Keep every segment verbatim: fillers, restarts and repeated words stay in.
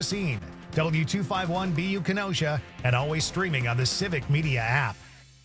Scene, W two fifty-one B U Kenosha, and always streaming on the Civic Media app.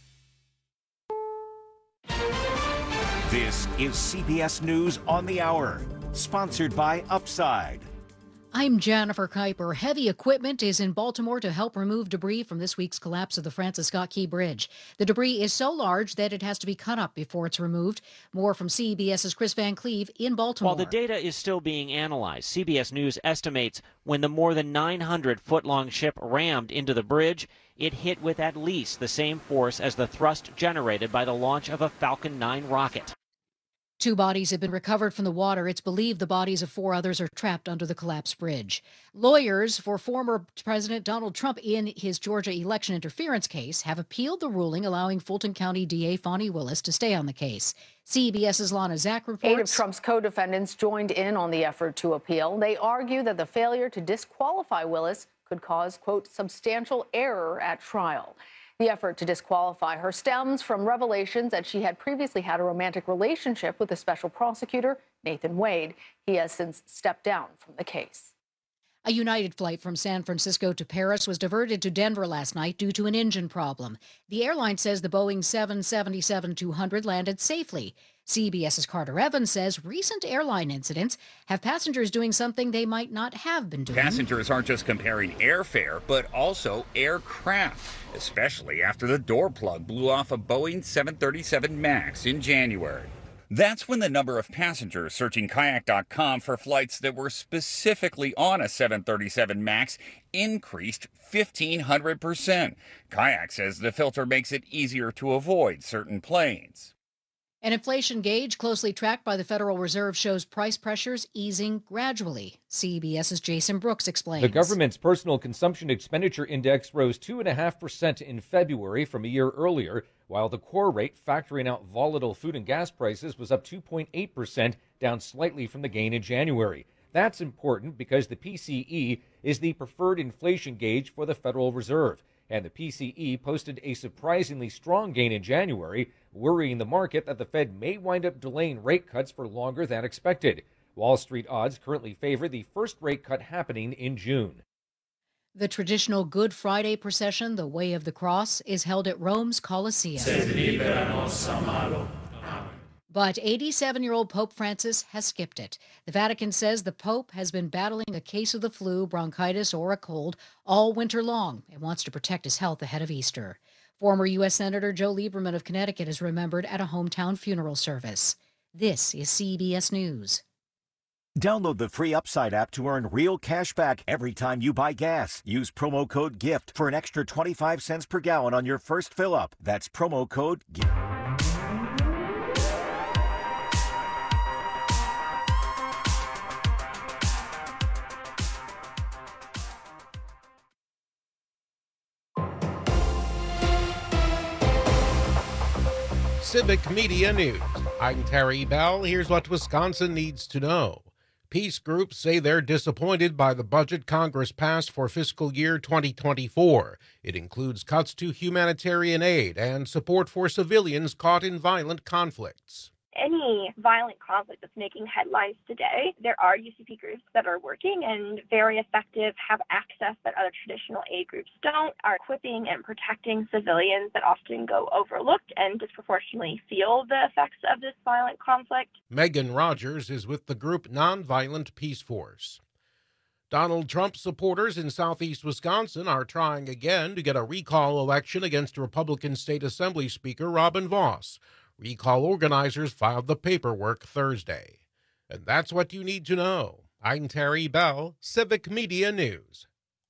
This is C B S News on the Hour, sponsored by Upside. I'm Jennifer Kuiper. Heavy equipment is in Baltimore to help remove debris from this week's collapse of the Francis Scott Key Bridge. The debris is so large that it has to be cut up before it's removed. More from CBS's Chris Van Cleve in Baltimore. While the data is still being analyzed, C B S News estimates when the more than nine hundred foot long ship rammed into the bridge, it hit with at least the same force as the thrust generated by the launch of a Falcon nine rocket. Two bodies have been recovered from the water. It's believed the bodies of four others are trapped under the collapsed bridge. Lawyers for former President Donald Trump in his Georgia election interference case have appealed the ruling allowing Fulton County D A Fani Willis to stay on the case. CBS's Lana Zach reports. Eight of Trump's co-defendants joined in on the effort to appeal. They argue that the failure to disqualify Willis could cause, quote, substantial error at trial. The effort to disqualify her stems from revelations that she had previously had a romantic relationship with the special prosecutor, Nathan Wade. He has since stepped down from the case. A United flight from San Francisco to Paris was diverted to Denver last night due to an engine problem. The airline says the Boeing seven seventy-seven two hundred landed safely. CBS's Carter Evans says recent airline incidents have passengers doing something they might not have been doing. Passengers aren't just comparing airfare, but also aircraft, especially after the door plug blew off a Boeing seven thirty-seven MAX in January. That's when the number of passengers searching kayak dot com for flights that were specifically on a seven thirty-seven MAX increased fifteen hundred percent. Kayak says the filter makes it easier to avoid certain planes. An inflation gauge closely tracked by the Federal Reserve shows price pressures easing gradually. CBS's Jason Brooks explains. The government's personal consumption expenditure index rose two point five percent in February from a year earlier, while the core rate, factoring out volatile food and gas prices, was up two point eight percent, down slightly from the gain in January. That's important because the P C E is the preferred inflation gauge for the Federal Reserve, and the P C E posted a surprisingly strong gain in January, worrying the market that the Fed may wind up delaying rate cuts for longer than expected. Wall Street odds currently favor the first rate cut happening in June. The traditional Good Friday procession, the Way of the Cross, is held at Rome's Colosseum. But eighty-seven-year-old Pope Francis has skipped it. The Vatican says the Pope has been battling a case of the flu, bronchitis, or a cold all winter long and wants to protect his health ahead of Easter. Former U S Senator Joe Lieberman of Connecticut is remembered at a hometown funeral service. This is C B S News. Download the free Upside app to earn real cash back every time you buy gas. Use promo code GIFT for an extra twenty-five cents per gallon on your first fill-up. That's promo code GIFT. Civic Media News. I'm Terry Bell. Here's what Wisconsin needs to know. Peace groups say they're disappointed by the budget Congress passed for fiscal year twenty twenty-four. It includes cuts to humanitarian aid and support for civilians caught in violent conflicts. Any violent conflict that's making headlines today, there are U C P groups that are working and very effective, have access that other traditional aid groups don't, are equipping and protecting civilians that often go overlooked and disproportionately feel the effects of this violent conflict. Megan Rogers is with the group Nonviolent Peace Force. Donald Trump supporters in southeast Wisconsin are trying again to get a recall election against Republican State Assembly Speaker Robin Vos. Recall organizers filed the paperwork Thursday. And that's what you need to know. I'm Terry Bell, Civic Media News.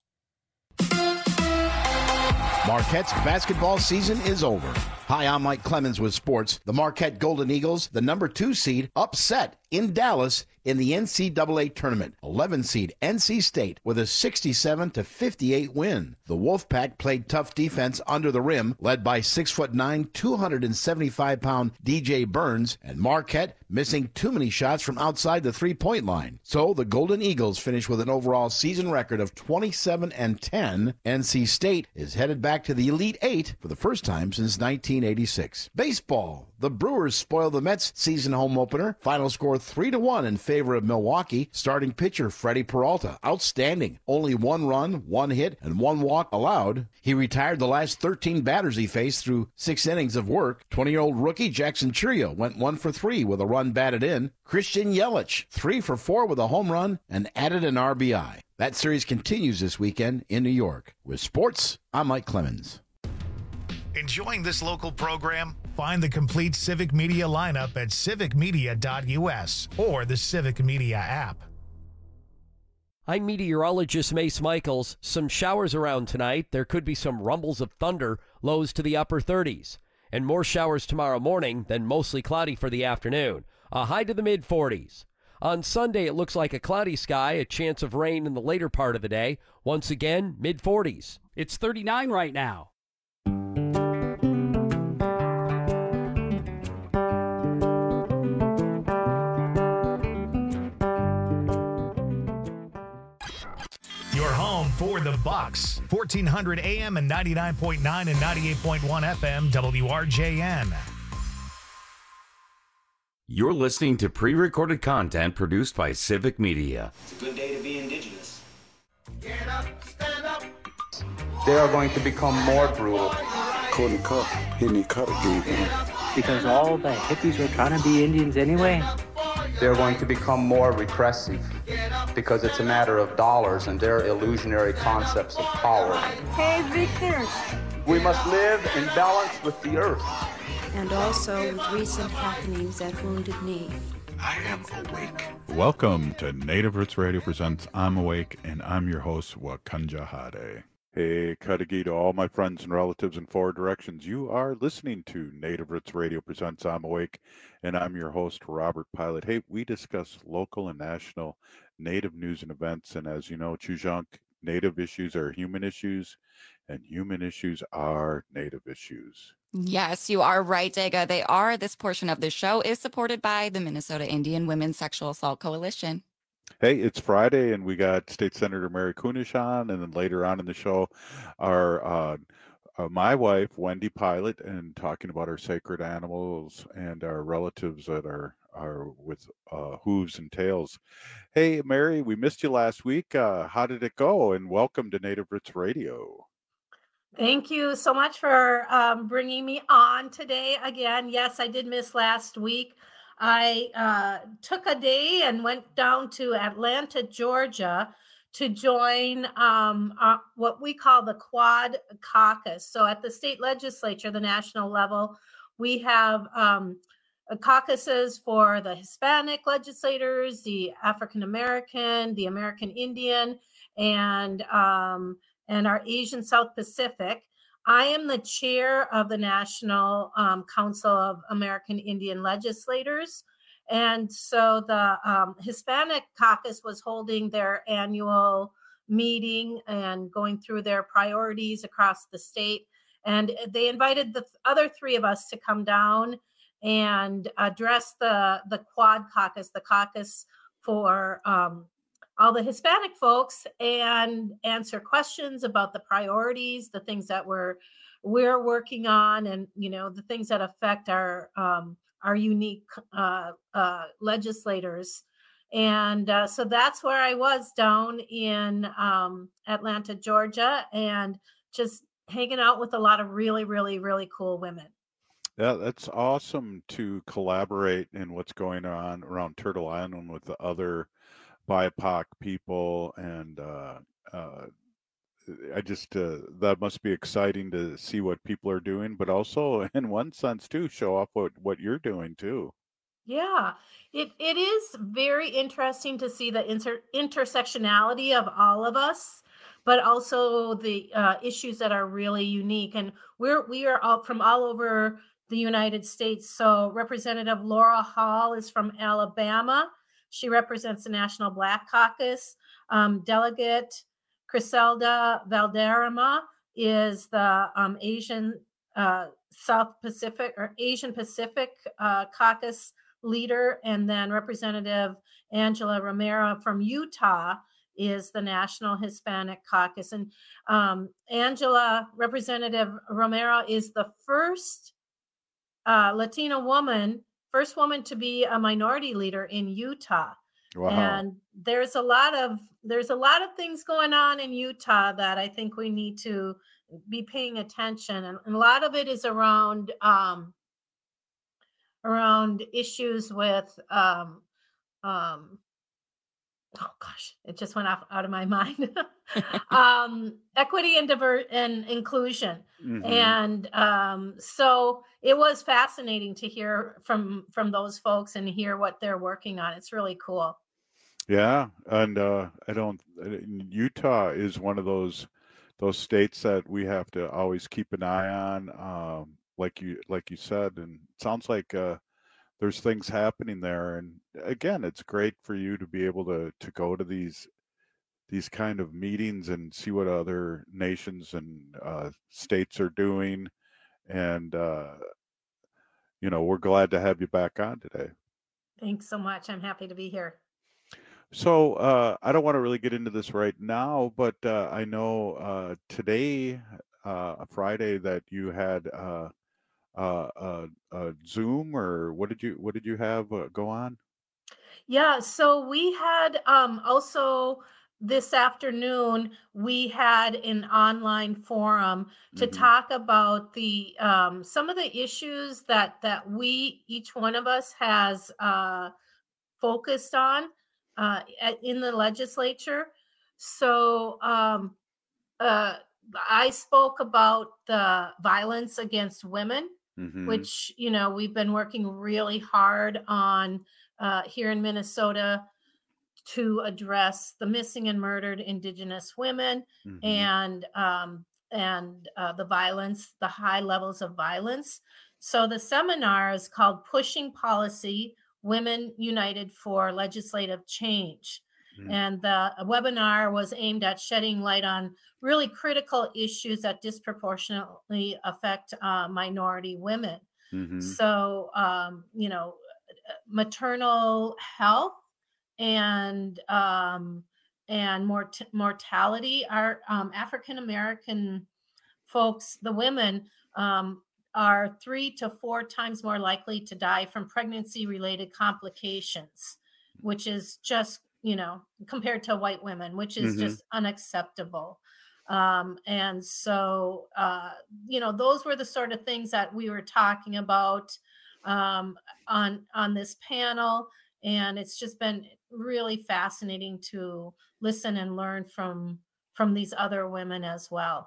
Marquette's basketball season is over. Hi, I'm Mike Clemens with sports. The Marquette Golden Eagles, the number two seed, upset in Dallas in the N C double A tournament. eleven seed N C State with a sixty-seven to fifty-eight win. The Wolfpack played tough defense under the rim, led by six foot nine, two hundred seventy-five pound D J Burns, and Marquette missing too many shots from outside the three-point line. So the Golden Eagles finish with an overall season record of twenty-seven and ten. N C State is headed back to the Elite Eight for the first time since nineteen eighty-six. Baseball. The Brewers spoil the Mets season home opener. Final score three to one in favor of Milwaukee. Starting pitcher Freddie Peralta, outstanding. Only one run, one hit, and one walk allowed. He retired the last thirteen batters he faced through six innings of work. twenty-year-old rookie Jackson Chourio went one for three with a run batted in. Christian Yelich, three for four with a home run and added an R B I. That series continues this weekend in New York. With sports, I'm Mike Clemens. Enjoying this local program? Find the complete Civic Media lineup at civic media dot u s or the Civic Media app. I'm meteorologist Mace Michaels. Some showers around tonight. There could be some rumbles of thunder, lows to the upper thirties. And more showers tomorrow morning, then mostly cloudy for the afternoon. A high to the mid forties. On Sunday, it looks like a cloudy sky, a chance of rain in the later part of the day. Once again, mid forties. It's thirty-nine right now. Your home for the Bucks. fourteen hundred A M and ninety-nine point nine and ninety-eight point one F M W R J N. You're listening to pre-recorded content produced by Civic Media. It's a good day to be indigenous. Get up, stand up. They are going to become more brutal. Couldn't cut, hitting cut again. Because all the hippies were trying to be Indians anyway. They're going to become more repressive because it's a matter of dollars and their illusionary concepts of power. Hey, Victor. We must live in balance with the earth. And also with recent happenings at Wounded Knee. I am awake. Welcome to Native Roots Radio presents I'm Awake, and I'm your host, Wakanja Hade. Hey, Kadagi to all my friends and relatives in four directions. You are listening to Native Roots Radio presents I'm Awake, and I'm your host, Robert Pilot. Hey, we discuss local and national Native news and events, and as you know, Chujunk, Native issues are human issues, and human issues are Native issues. Yes, you are right, Dega. They are. This portion of the show is supported by the Minnesota Indian Women's Sexual Assault Coalition. Hey, it's Friday, and we got State Senator Mary Kunesh on, and then later on in the show, our uh, uh, my wife, Wendy Pilot, and talking about our sacred animals and our relatives that are, are with uh, hooves and tails. Hey, Mary, we missed you last week. Uh, how did it go? And welcome to Native Roots Radio. Thank you so much for um, bringing me on today again. Yes, I did miss last week. I uh, took a day and went down to Atlanta, Georgia to join um, uh, what we call the Quad Caucus. So at the state legislature, the national level, we have um, caucuses for the Hispanic legislators, the African American, the American Indian, and um, and our Asian South Pacific. I am the chair of the National um, Council of American Indian Legislators. And so the um, Hispanic Caucus was holding their annual meeting and going through their priorities across the state. And they invited the other three of us to come down and address the, the Quad Caucus, the caucus for um, all the Hispanic folks, and answer questions about the priorities, the things that we're we're working on, and you know the things that affect our um, our unique uh, uh, legislators. And uh, so that's where I was down in um, Atlanta, Georgia, and just hanging out with a lot of really, really, really cool women. Yeah, that's awesome to collaborate in what's going on around Turtle Island with the other B I P O C people, and uh, uh, I just uh, that must be exciting to see what people are doing, but also in one sense too, show off what what you're doing too. Yeah, it it is very interesting to see the inter- intersectionality of all of us, but also the uh, issues that are really unique. And we're we are all from all over the United States. So Representative Laura Hall is from Alabama. She represents the National Black Caucus. Um, Delegate Criselda Valderrama is the um, Asian uh, South Pacific or Asian Pacific uh, Caucus leader. And then Representative Angela Romero from Utah is the National Hispanic Caucus. And um, Angela, Representative Romero, is the first uh, Latina woman, first woman to be a minority leader in Utah. Wow. And there's a lot of there's a lot of things going on in Utah that I think we need to be paying attention, and, and a lot of it is around um, around issues with um, um, oh gosh, it just went off out of my mind. um, equity and diver and inclusion. Mm-hmm. And um, so it was fascinating to hear from from those folks and hear what they're working on. It's really cool. Yeah, and uh, I don't. Utah is one of those those states that we have to always keep an eye on, um, like you like you said. And it sounds like uh, there's things happening there. And again, it's great for you to be able to to go to these these kind of meetings and see what other nations and uh, states are doing. And uh, you know, we're glad to have you back on today. Thanks so much. I'm happy to be here. So uh, I don't want to really get into this right now, but uh, I know uh, today, uh, Friday, that you had uh, uh, uh, uh, Zoom, or what did you what did you have uh, go on? Yeah, so we had um, also this afternoon we had an online forum to mm-hmm. talk about the um, some of the issues that that we each one of us has uh, focused on. Uh, in the legislature. So um, uh, I spoke about the violence against women, mm-hmm. which, you know, we've been working really hard on uh, here in Minnesota to address the missing and murdered Indigenous women mm-hmm. and um, and uh, the violence, the high levels of violence. So the seminar is called Pushing Policy, Women United for Legislative Change. Mm-hmm. And the webinar was aimed at shedding light on really critical issues that disproportionately affect uh, minority women. Mm-hmm. So, um, you know, maternal health and um, and mort- mortality. Our um, African-American folks, the women, um, are three to four times more likely to die from pregnancy-related complications, which is just, you know, compared to white women, which is mm-hmm. just unacceptable. Um, and so, uh, you know, those were the sort of things that we were talking about um, on on this panel. And it's just been really fascinating to listen and learn from from these other women as well.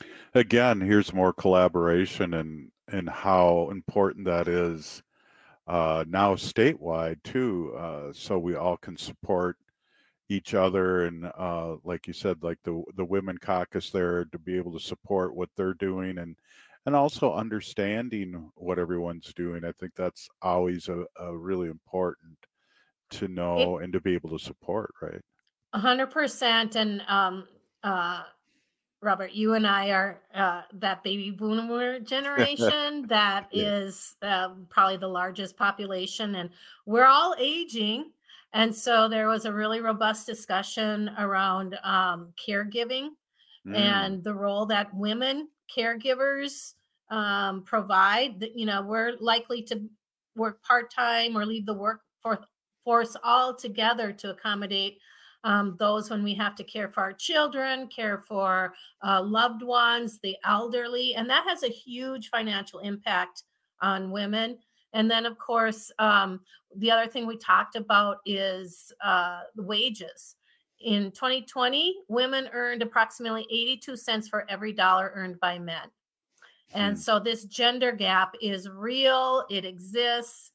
Again, here's more collaboration and and how important that is uh, now statewide too. Uh, so we all can support each other, and uh, like you said, like the the Women Caucus there, to be able to support what they're doing, and and also understanding what everyone's doing. I think that's always a, a really important to know it, and to be able to support, right? A hundred percent. And um, uh, Robert, you and I are uh, that baby boomer generation that yeah. is uh, probably the largest population, and we're all aging. And so there was a really robust discussion around um, caregiving mm. and the role that women caregivers um, provide. That, you know, we're likely to work part-time or leave the workforce altogether to accommodate um, those when we have to care for our children, care for uh, loved ones, the elderly, and that has a huge financial impact on women. And then, of course, um, the other thing we talked about is uh, the wages. In twenty twenty, women earned approximately eighty-two cents for every dollar earned by men. And hmm. so this gender gap is real, it exists,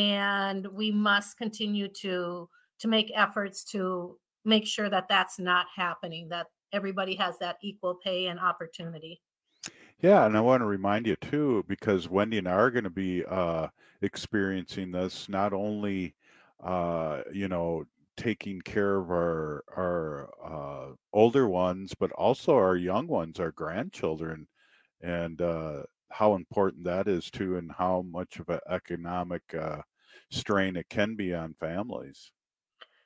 and we must continue to, to make efforts to make sure that that's not happening, that everybody has that equal pay and opportunity. Yeah, and I want to remind you too, because Wendy and I are going to be uh, experiencing this, not only, uh, you know, taking care of our our uh, older ones, but also our young ones, our grandchildren, and uh, how important that is too, and how much of an economic uh, strain it can be on families.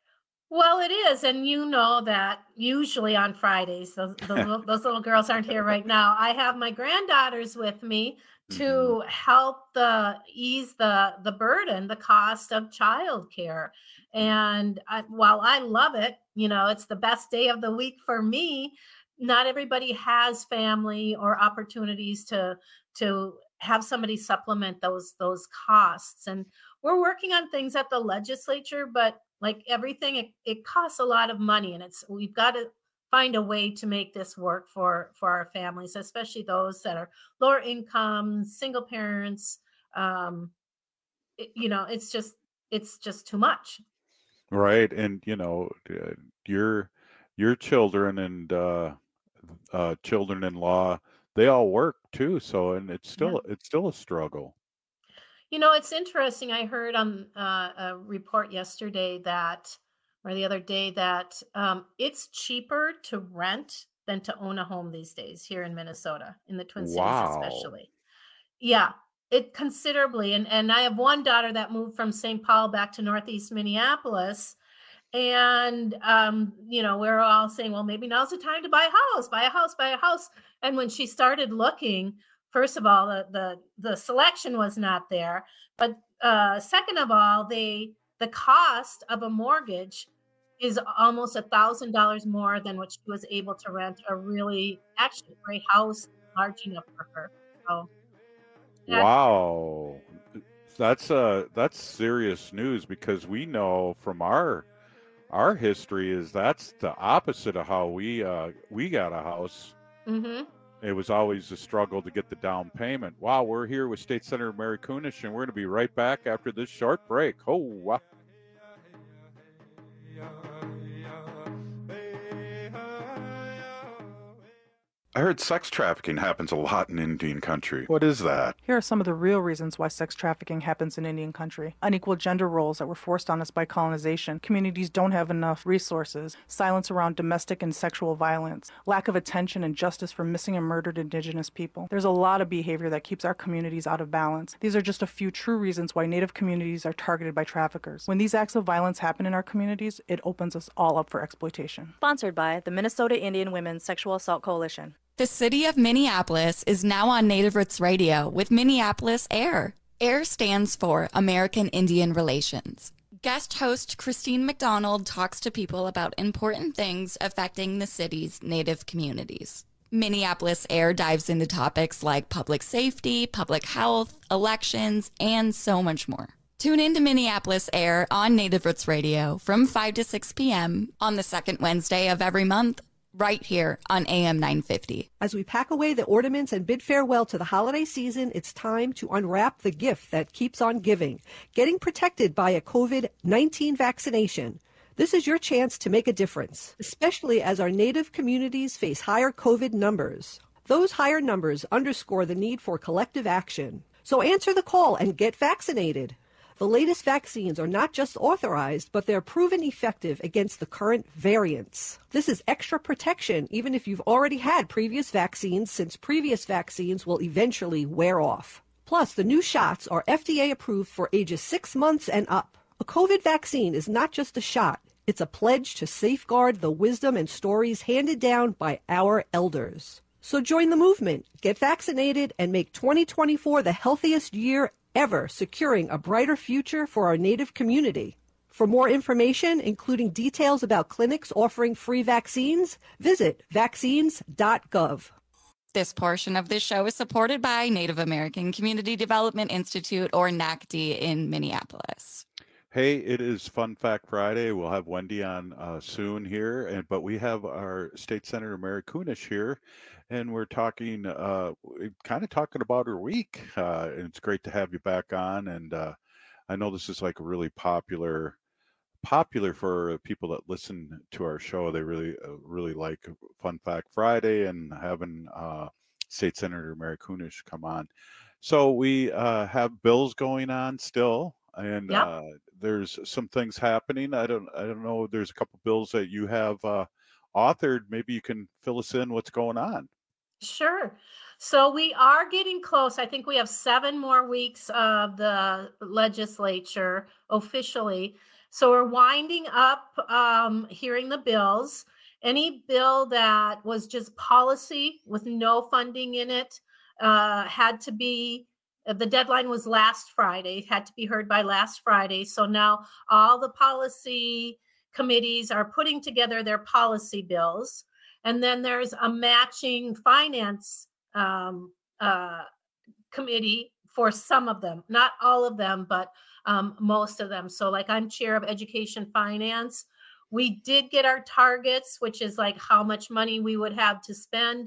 Well, it is. And you know that usually on Fridays, those, those, those little girls aren't here right now. I have my granddaughters with me to mm-hmm. help the ease the, the burden, the cost of childcare. And I, while I love it, you know, it's the best day of the week for me. Not everybody has family or opportunities to, to have somebody supplement those, those costs. And we're working on things at the legislature, but like everything, it, it costs a lot of money, and it's we've got to find a way to make this work for, for our families, especially those that are lower income, single parents. Um, it, you know, it's just it's just too much. Right, and you know, your your children and uh, uh, children-in-law, they all work too. So, and it's still yeah. it's still a struggle. You know, it's interesting. I heard on uh, a report yesterday that, or the other day, that um, it's cheaper to rent than to own a home these days here in Minnesota, in the Twin Cities wow. especially. Yeah, it considerably. And, and I have one daughter that moved from Saint Paul back to Northeast Minneapolis. And, um, you know, we're all saying, well, maybe now's the time to buy a house, buy a house, buy a house. And when she started looking, first of all, the, the, the selection was not there. But uh, second of all, they the cost of a mortgage is almost a thousand dollars more than what she was able to rent a really actually great house large enough for her. So, yeah. Wow, that's uh that's serious news, because we know from our our history is that's the opposite of how we uh we got a house. Mm-hmm. It was always a struggle to get the down payment. Wow, we're here with State Senator Mary Kunesh, and we're going to be right back after this short break. Oh, wow. I heard sex trafficking happens a lot in Indian country. What is that? Here are some of the real reasons why sex trafficking happens in Indian country. Unequal gender roles that were forced on us by colonization. Communities don't have enough resources. Silence around domestic and sexual violence. Lack of attention and justice for missing and murdered Indigenous people. There's a lot of behavior that keeps our communities out of balance. These are just a few true reasons why Native communities are targeted by traffickers. When these acts of violence happen in our communities, it opens us all up for exploitation. Sponsored by the Minnesota Indian Women's Sexual Assault Coalition. The city of Minneapolis is now on Native Roots Radio with Minneapolis AIR. AIR stands for American Indian Relations. Guest host Christine McDonald talks to people about important things affecting the city's Native communities. Minneapolis AIR dives into topics like public safety, public health, elections, and so much more. Tune in to Minneapolis AIR on Native Roots Radio from five to six p.m. on the second Wednesday of every month, right here on A M nine fifty. As we pack away the ornaments and bid farewell to the holiday season, it's time to unwrap the gift that keeps on giving, getting protected by a COVID nineteen vaccination. This is your chance to make a difference, especially as our Native communities face higher COVID numbers. Those higher numbers underscore the need for collective action. So answer the call and get vaccinated. The latest vaccines are not just authorized, but they're proven effective against the current variants. This is extra protection even if you've already had previous vaccines, since previous vaccines will eventually wear off. Plus, the new shots are F D A approved for ages six months and up. A COVID vaccine is not just a shot. It's a pledge to safeguard the wisdom and stories handed down by our elders. So join the movement, get vaccinated, and make twenty twenty-four the healthiest year ever, securing a brighter future for our Native community. For more information, including details about clinics offering free vaccines, visit vaccines dot gov. This portion of this show is supported by Native American Community Development Institute, or N A C D, in Minneapolis. Hey, it is Fun Fact Friday. We'll have Wendy on uh, soon here, and but we have our State Senator Mary Kunesh here, and we're talking, uh, kind of talking about her week. Uh, and it's great to have you back on. And uh, I know this is like a really popular, popular for people that listen to our show. They really, uh, really like Fun Fact Friday and having uh, State Senator Mary Kunesh come on. So we uh, have bills going on still. And Yep. uh, there's some things happening. I don't, I don't know. There's a couple bills that you have uh, authored. Maybe you can fill us in what's going on. Sure. So we are getting close. I think we have seven more weeks of the legislature officially. So we're winding up um, hearing the bills. Any bill that was just policy with no funding in it uh, had to be, the deadline was last Friday, had to be heard by last Friday. So now all the policy committees are putting together their policy bills. And then there's a matching finance um, uh, committee for some of them, not all of them, but um, most of them. So like I'm chair of education finance. We did get our targets, which is like how much money we would have to spend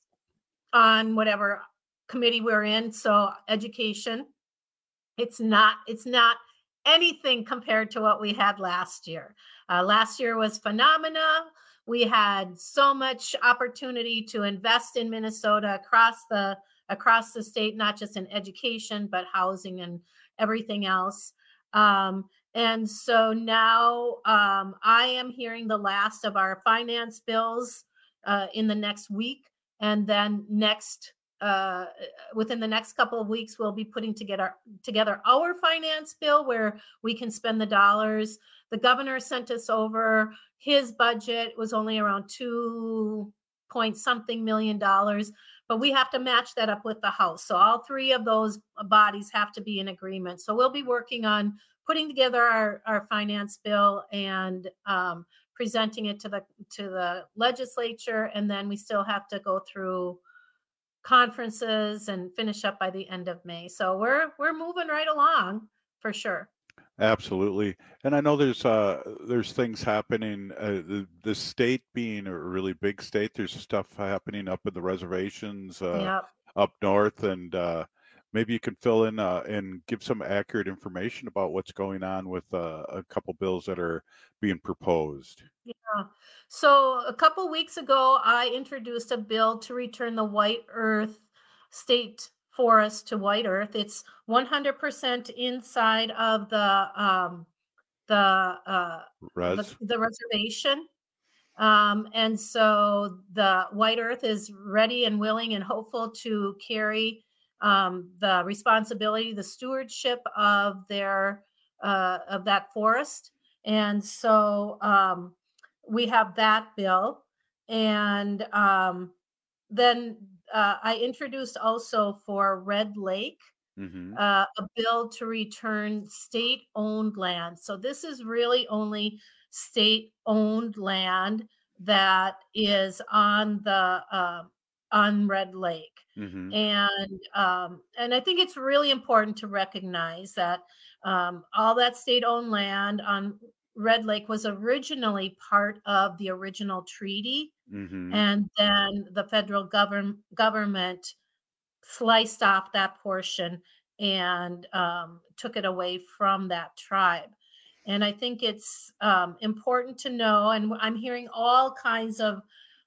on whatever committee we're in. So education, it's not, it's not anything compared to what we had last year. Uh, last year was phenomenal. We had so much opportunity to invest in Minnesota across the across the state, not just in education, but housing and everything else. Um, and so now um, I am hearing the last of our finance bills uh, in the next week. And then next, uh, within the next couple of weeks, we'll be putting together, together our finance bill where we can spend the dollars. The governor sent us over his budget. It was only around two point something million dollars. But we have to match that up with the House. So all three of those bodies have to be in agreement. So we'll be working on putting together our, our finance bill and um, presenting it to the to the legislature. And then we still have to go through conferences and finish up by the end of May. So we're we're moving right along for sure. Absolutely. And I know there's uh there's things happening, uh, the, the state being a really big state, there's stuff happening up in the reservations uh, Yep. up north, and uh, maybe you can fill in uh, and give some accurate information about what's going on with uh, a couple bills that are being proposed. Yeah. So a couple weeks ago, I introduced a bill to return the White Earth State Forest to White Earth. It's one hundred percent inside of the um, the, uh, Res. the the reservation, um, and so the White Earth is ready and willing and hopeful to carry um, the responsibility, the stewardship of their uh, of that forest, and so um, we have that bill, and um, then. Uh, I introduced also for Red Lake Mm-hmm. uh, a bill to return state-owned land. So this is really only state-owned land that is on the uh, on Red Lake, Mm-hmm. and um, and I think it's really important to recognize that um, all that state-owned land on Red Lake was originally part of the original treaty. Mm-hmm. And then the federal govern- government sliced off that portion and um, took it away from that tribe. And I think it's um, important to know, and I'm hearing all kinds of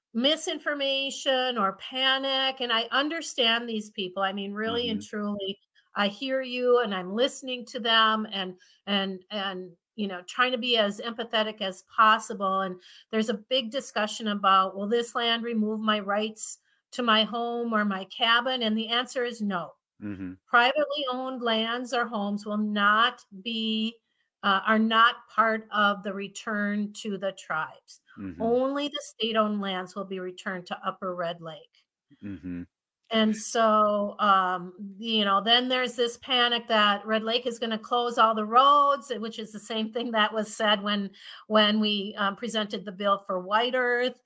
misinformation or panic, and I understand these people. I mean, really Mm-hmm. and truly, I hear you and I'm listening to them and, and, and, you know, trying to be as empathetic as possible. And there's a big discussion about, will this land remove my rights to my home or my cabin? And the answer is no. Mm-hmm. Privately owned lands or homes will not be, uh, are not part of the return to the tribes. Mm-hmm. Only the state-owned lands will be returned to Upper Red Lake. Mm-hmm. And so, um, you know, then there's this panic that Red Lake is going to close all the roads, which is the same thing that was said when when we um, presented the bill for White Earth.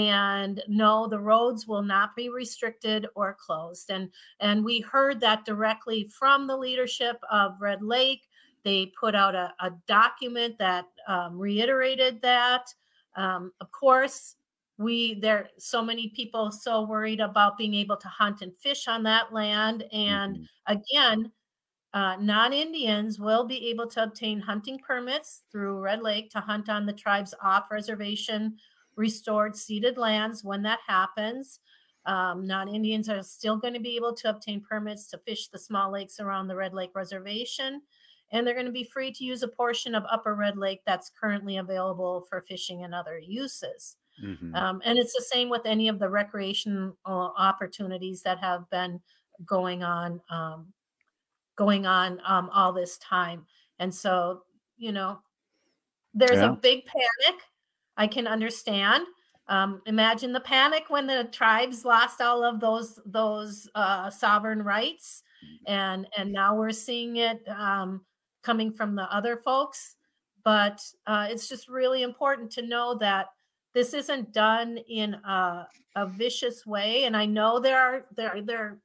And no, the roads will not be restricted or closed. And and we heard that directly from the leadership of Red Lake. They put out a, a document that um, reiterated that. Um, of course, we there so many people so worried about being able to hunt and fish on that land. And Mm-hmm. again, uh, non-Indians will be able to obtain hunting permits through Red Lake to hunt on the tribe's off-reservation restored ceded lands when that happens. Um, non-Indians are still going to be able to obtain permits to fish the small lakes around the Red Lake Reservation. And they're going to be free to use a portion of Upper Red Lake that's currently available for fishing and other uses. Mm-hmm. Um, and it's the same with any of the recreation uh, opportunities that have been going on, um, going on um, all this time. And so, you know, there's Yeah. a big panic. I can understand. Um, imagine the panic when the tribes lost all of those those uh, sovereign rights, and and now we're seeing it um, coming from the other folks. But uh, it's just really important to know that this isn't done in a, a vicious way. And I know there are there there are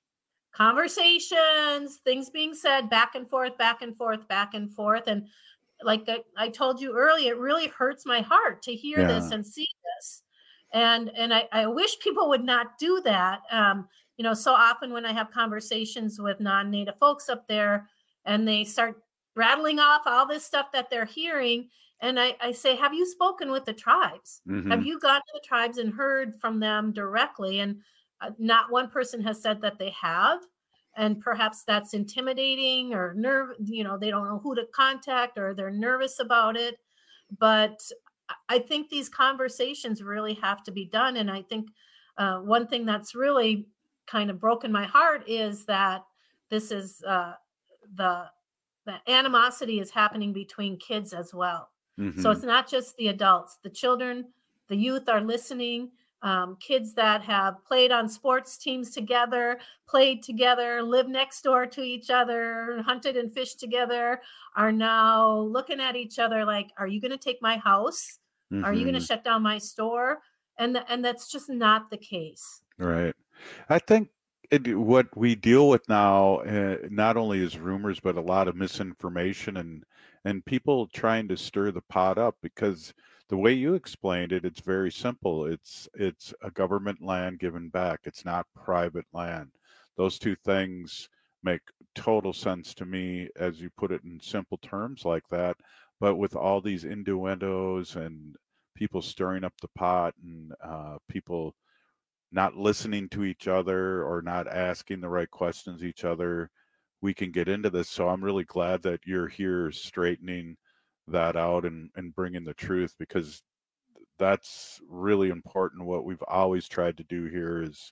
conversations, things being said back and forth, back and forth, back and forth, and like I, I told you earlier, it really hurts my heart to hear Yeah. this and see this. And and I, I wish people would not do that. Um, you know, so often when I have conversations with non-Native folks up there and they start rattling off all this stuff that they're hearing, and I, I say, have you spoken with the tribes? Mhm. Have you gone to the tribes and heard from them directly? And uh, not one person has said that they have. And perhaps that's intimidating or nerve, you know, they don't know who to contact or they're nervous about it. But I think these conversations really have to be done. And I think uh, one thing that's really kind of broken my heart is that this is uh, the, the animosity is happening between kids as well. Mhm. So it's not just the adults, the children, the youth are listening. Um, kids that have played on sports teams together, played together, lived next door to each other, hunted and fished together, are now looking at each other like, are you going to take my house? Are you going to Mhm. shut down my store? And, th- and that's just not the case. Right. I think it, what we deal with now, uh, not only is rumors, but a lot of misinformation and and people trying to stir the pot up, because the way you explained it, it's very simple. It's it's a government land given back. It's not private land. Those two things make total sense to me as you put it in simple terms like that. But with all these innuendos and people stirring up the pot and uh, people not listening to each other or not asking the right questions each other, we can get into this. So I'm really glad that you're here straightening that out and, and bringing the truth, because that's really important. What we've always tried to do here is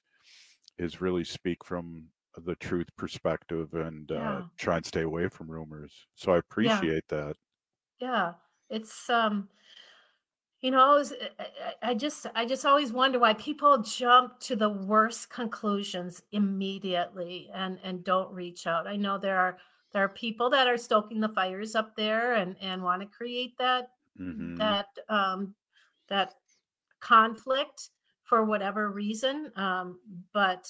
is really speak from the truth perspective and uh, Yeah. try and stay away from rumors. So I Yeah. appreciate that. Yeah. It's, um, you know, I, was, I, I I just, I just always wonder why people jump to the worst conclusions immediately and and don't reach out. I know there are there are people that are stoking the fires up there and and want to create that Hmm. that um, that conflict for whatever reason. Um, but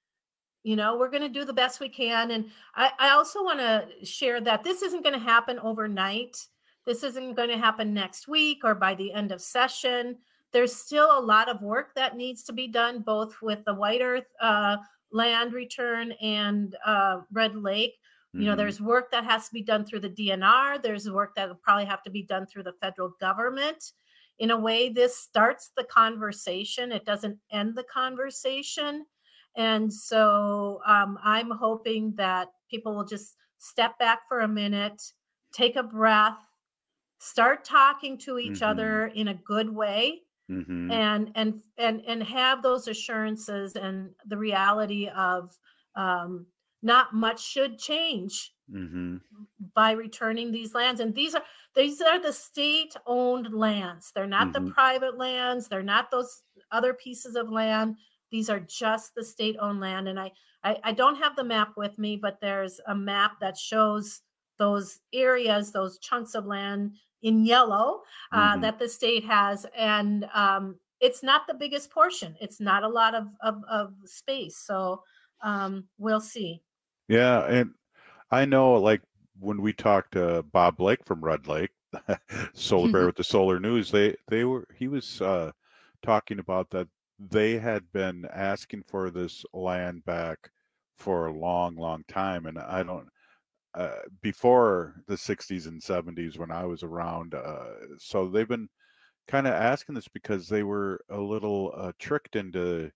you know, we're going to do the best we can. And I, I also want to share that this isn't going to happen overnight. This isn't going to happen next week or by the end of session. There's still a lot of work that needs to be done, both with the White Earth uh, land return and uh, Red Lake. You know, Mhm. there's work that has to be done through the D N R. There's work that will probably have to be done through the federal government. In a way, this starts the conversation. It doesn't end the conversation. And so um, I'm hoping that people will just step back for a minute, take a breath, start talking to each Mhm. other in a good way, Mhm. and and and and have those assurances and the reality of um, not much should change Mhm. by returning these lands. And these are these are the state-owned lands. They're not the Mhm. private lands. They're not those other pieces of land. These are just the state-owned land. And I, I, I don't have the map with me, but there's a map that shows those areas, those chunks of land in yellow uh, Mhm. that the state has. And um, it's not the biggest portion. It's not a lot of, of, of space. So um, we'll see. Yeah, and I know, like when we talked to Bob Blake from Red Lake, Solar Bear with the Solar News, they they were he was uh, talking about that they had been asking for this land back for a long, long time, and I don't uh, before the sixties and seventies when I was around. Uh, so they've been kind of asking this because they were a little uh, tricked into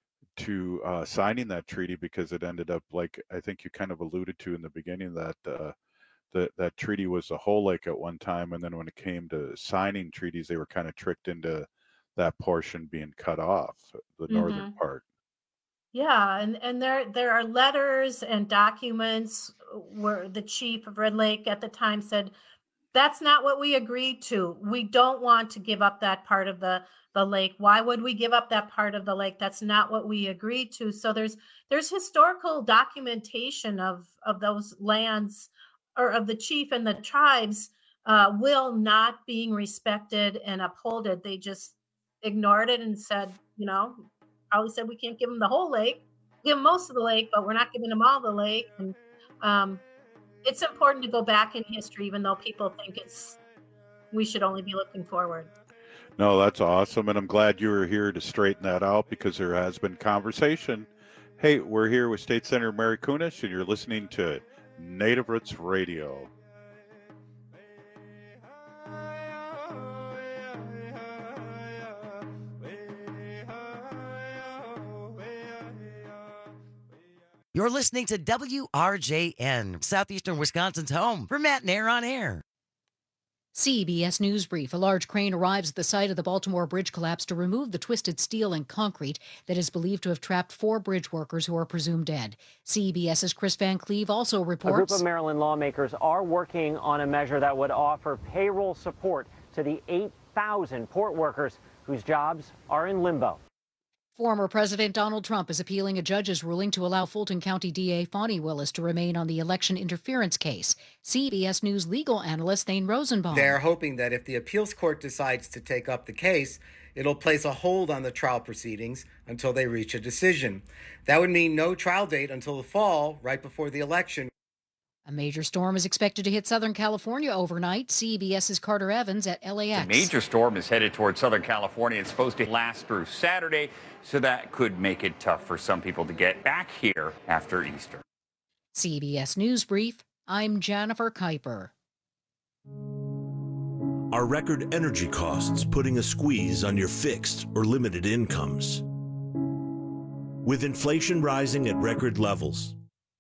to uh, signing that treaty, because it ended up, like I think you kind of alluded to in the beginning, that uh, that that treaty was a whole lake at one time, and then when it came to signing treaties, they were kind of tricked into that portion being cut off, the northern Mhm. part. Yeah, and and there there are letters and documents where the chief of Red Lake at the time said, That's not what we agreed to. We don't want to give up that part of the, the lake. Why would we give up that part of the lake? That's not what we agreed to. So there's there's historical documentation of, of those lands, or of the chief and the tribes uh, will not being respected and upholded. They just ignored it and said, you know, probably said we can't give them the whole lake, give them most of the lake, but we're not giving them all the lake. And um, it's important to go back in history, even though people think it's we should only be looking forward. No, that's awesome. And I'm glad you were here to straighten that out, because there has been conversation. Hey, we're here with State Senator Mary Kunesh, and you're listening to Native Roots Radio. You're listening to W R J N, Southeastern Wisconsin's home for Matt Nair on Air. C B S News Brief. A large crane arrives at the site of the Baltimore Bridge collapse to remove the twisted steel and concrete that is believed to have trapped four bridge workers who are presumed dead. CBS's Chris Van Cleve also reports... A group of Maryland lawmakers are working on a measure that would offer payroll support to the eight thousand port workers whose jobs are in limbo. Former President Donald Trump is appealing a judge's ruling to allow Fulton County D A Fonnie Willis to remain on the election interference case. C B S News legal analyst Thane Rosenbaum. They're hoping that if the appeals court decides to take up the case, it'll place a hold on the trial proceedings until they reach a decision. That would mean no trial date until the fall, right before the election. A major storm is expected to hit Southern California overnight. CBS's Carter Evans at L A X. The major storm is headed toward Southern California. It's supposed to last through Saturday, so that could make it tough for some people to get back here after Easter. C B S News Brief, I'm Jennifer Kuiper. Are record energy costs putting a squeeze on your fixed or limited incomes? With inflation rising at record levels,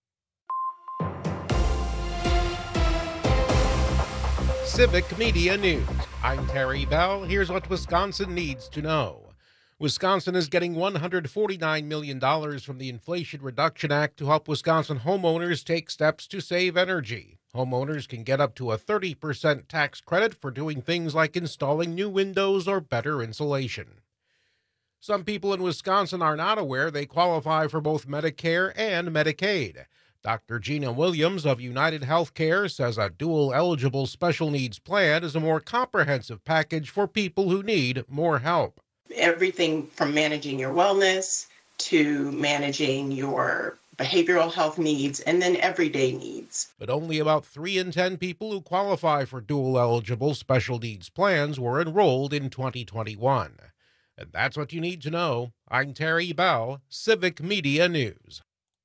Civic Media News. I'm Terry Bell. Here's what Wisconsin needs to know. Wisconsin is getting one hundred forty-nine million dollars from the Inflation Reduction Act to help Wisconsin homeowners take steps to save energy. Homeowners can get up to a thirty percent tax credit for doing things like installing new windows or better insulation. Some people in Wisconsin are not aware they qualify for both Medicare and Medicaid. Doctor Gina Williams of United Healthcare says a dual-eligible special needs plan is a more comprehensive package for people who need more help. Everything from managing your wellness to managing your behavioral health needs and then everyday needs. But only about three in ten people who qualify for dual-eligible special needs plans were enrolled in twenty twenty-one. And that's what you need to know. I'm Terry Bell, Civic Media News.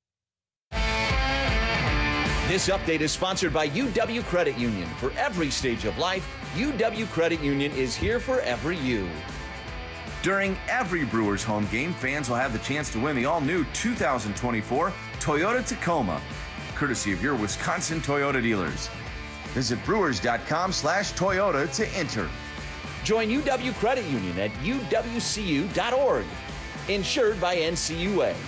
This update is sponsored by U W Credit Union. For every stage of life, U W Credit Union is here for every you. During every Brewers home game, fans will have the chance to win the all-new two thousand twenty-four Toyota Tacoma, courtesy of your Wisconsin Toyota dealers. Visit brewers.com slash Toyota to enter. Join U W Credit Union at U W C U dot org. Insured by N C U A.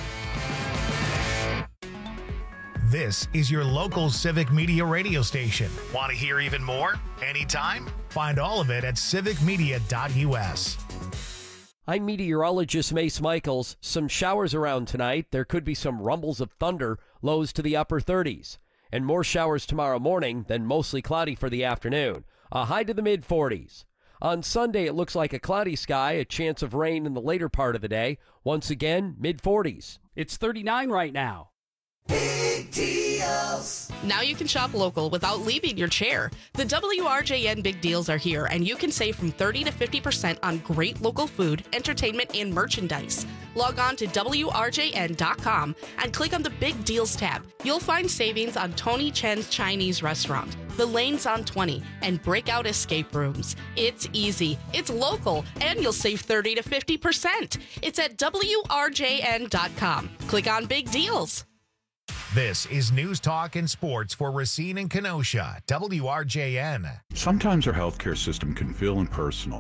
This is your local Civic Media radio station. Want to hear even more? Anytime? Find all of it at civic media dot U S. I'm meteorologist Mace Michaels. Some showers around tonight. There could be some rumbles of thunder, lows to the upper thirties. And more showers tomorrow morning, then mostly cloudy for the afternoon. A high to the mid forties. On Sunday, it looks like a cloudy sky, a chance of rain in the later part of the day. Once again, mid forties. It's thirty-nine right now. Big deals. Now you can shop local without leaving your chair. The W R J N Big Deals are here, and you can save from thirty to fifty percent on great local food, entertainment, and merchandise. Log on to W R J N dot com and click on the Big Deals tab. You'll find savings on Tony Chen's Chinese restaurant, The Lanes on twenty, and Breakout Escape Rooms. It's easy, it's local, and you'll save thirty to fifty percent. It's at W R J N dot com. Click on Big Deals. This is News Talk and Sports for Racine and Kenosha, W R J N. Sometimes our healthcare system can feel impersonal.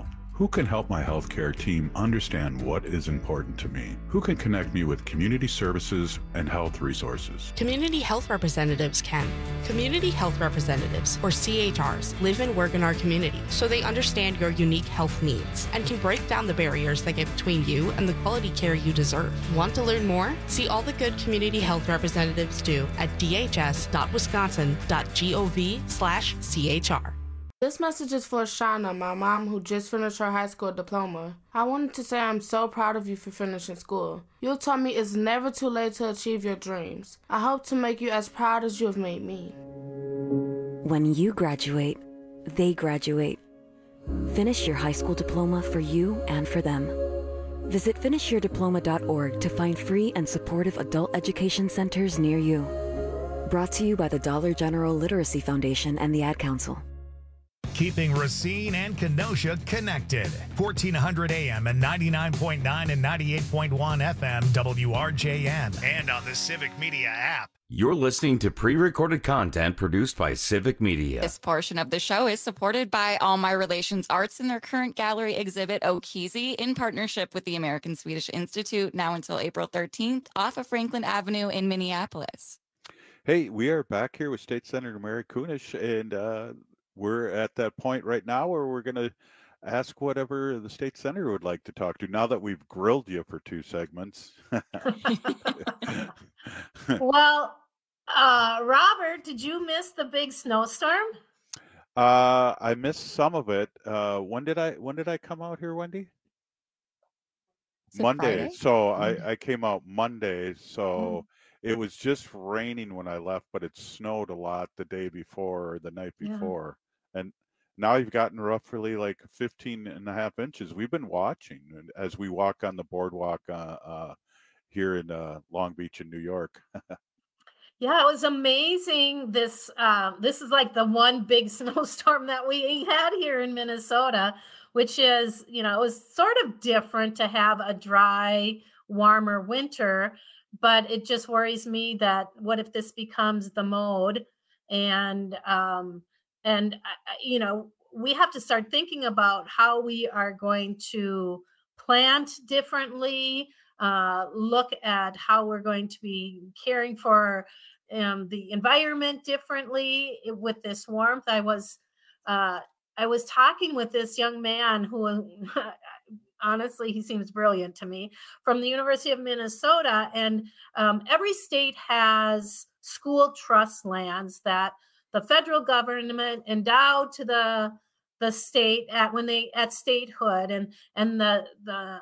Who can help my healthcare team understand what is important to me? Who can connect me with community services and health resources? Community health representatives can. Community health representatives, or C H Rs, live and work in our community, so they understand your unique health needs and can break down the barriers that get between you and the quality care you deserve. Want to learn more? See all the good community health representatives do at d h s dot wisconsin dot gov slash c h r. This message is for Shauna, my mom, who just finished her high school diploma. I wanted to say I'm so proud of you for finishing school. You taught me it's never too late to achieve your dreams. I hope to make you as proud as you have made me. When you graduate, they graduate. Finish your high school diploma for you and for them. Visit finish your diploma dot org to find free and supportive adult education centers near you. Brought to you by the Dollar General Literacy Foundation and the Ad Council. Keeping Racine and Kenosha connected. fourteen hundred A M and ninety-nine point nine and ninety-eight point one F M W R J N. And on the Civic Media app. You're listening to pre-recorded content produced by Civic Media. This portion of the show is supported by All My Relations Arts and their current gallery exhibit, O'Keezy, in partnership with the American Swedish Institute, now until April thirteenth, off of Franklin Avenue in Minneapolis. Hey, we are back here with State Senator Mary Kunesh, and uh, we're at that point right now where we're going to ask whatever the state senator would like to talk to, now that we've grilled you for two segments. Well, uh, Robert, did you miss the big snowstorm? Uh, I missed some of it. Uh, when did I when did I come out here, Wendy? Monday. Friday? So Mm. I, I came out Monday. So Mm. it was just raining when I left, but it snowed a lot the day before or the night Yeah. before. And now you've gotten roughly like fifteen and a half inches. We've been watching and as we walk on the boardwalk uh, uh, here in uh, Long Beach in New York. Yeah, it was amazing. This uh, this is like the one big snowstorm that we had here in Minnesota, which is, you know, it was sort of different to have a dry, warmer winter, but it just worries me that what if this becomes the mode, and um, and uh, you know, we have to start thinking about how we are going to plant differently, uh, look at how we're going to be caring for um, the environment differently with this warmth. I was uh, I was talking with this young man who, honestly, he seems brilliant to me, from the University of Minnesota. And um, every state has school trust lands that the federal government endowed to the the state at when they at statehood, and and the the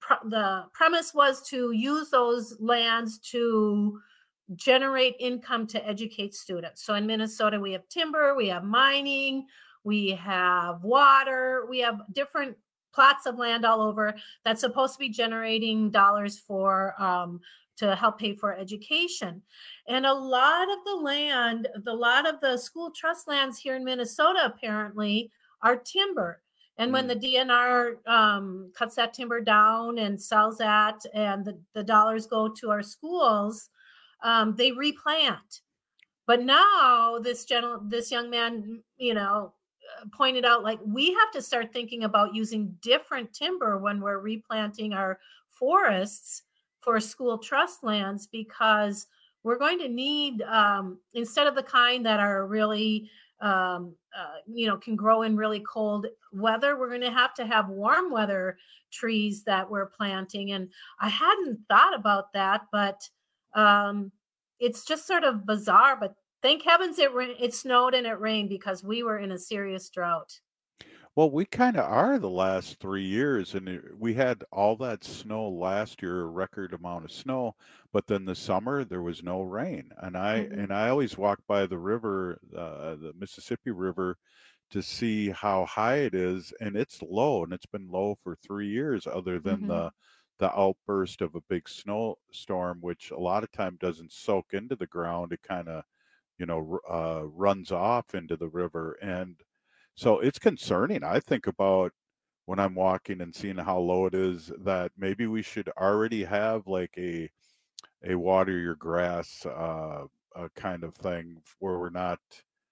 the premise was to use those lands to generate income to educate students. So in Minnesota, we have timber, we have mining, we have water, we have different plots of land all over that's supposed to be generating dollars for um, to help pay for education. And a lot of the land, the lot of the school trust lands here in Minnesota apparently are timber. And when the D N R um, cuts that timber down and sells that, and the, the dollars go to our schools, um, they replant. But now this general, this young man, you know, pointed out, like, we have to start thinking about using different timber when we're replanting our forests for school trust lands, because we're going to need, um, instead of the kind that are really, um, uh, you know, can grow in really cold weather, we're going to have to have warm weather trees that we're planting. And I hadn't thought about that, but um, it's just sort of bizarre. But thank heavens it ra- it snowed and it rained, because we were in a serious drought. Well, we kind of are the last three years, and it- we had all that snow last year, a record amount of snow. But then the summer there was no rain, and I Mhm. and I always walk by the river, uh, the Mississippi River, to see how high it is, and it's low, and it's been low for three years, other than Mhm. the the outburst of a big snowstorm, which a lot of time doesn't soak into the ground. It kind of, you know, r- uh, runs off into the river, and so it's concerning. I think about when I'm walking and seeing how low it is, that maybe we should already have like a a water your grass uh, uh kind of thing, where we're not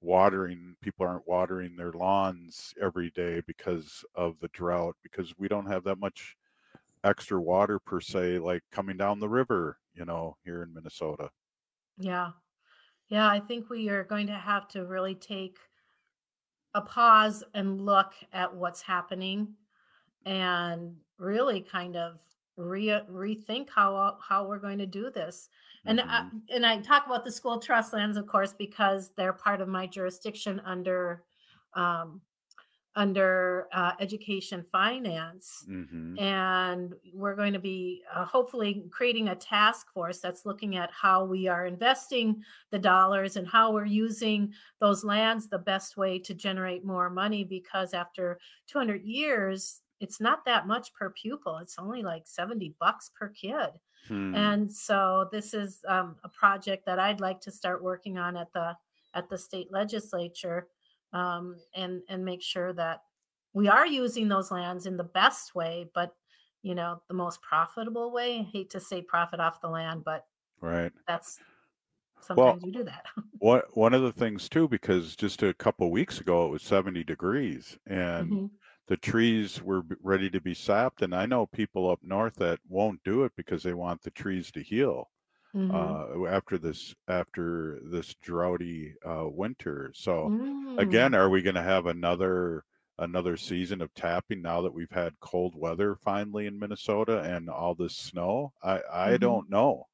watering, people aren't watering their lawns every day because of the drought, because we don't have that much extra water per se, like coming down the river, you know, here in Minnesota. Yeah. Yeah, I think we are going to have to really take a pause and look at what's happening and really kind of re rethink how how we're going to do this. And Mm-hmm. I, and I talk about the school trust lands, of course, because they're part of my jurisdiction under um, under uh, education finance. Mm-hmm. And we're going to be uh, hopefully creating a task force that's looking at how we are investing the dollars and how we're using those lands the best way to generate more money, because after two hundred years, it's not that much per pupil. It's only like seventy bucks per kid. Hmm. And so this is um, a project that I'd like to start working on at the at the state legislature, um, and and make sure that we are using those lands in the best way, but you know, the most profitable way. I hate to say profit off the land, but Right. that's Well, sometimes you do that. what one of the things too, because just a couple weeks ago it was seventy degrees and Mhm. the trees were b- ready to be sapped, and I know people up north that won't do it because they want the trees to heal Mhm. uh, after this after this droughty uh, winter. So Mm. again, are we going to have another another season of tapping now that we've had cold weather finally in Minnesota and all this snow? I I Mhm. don't know.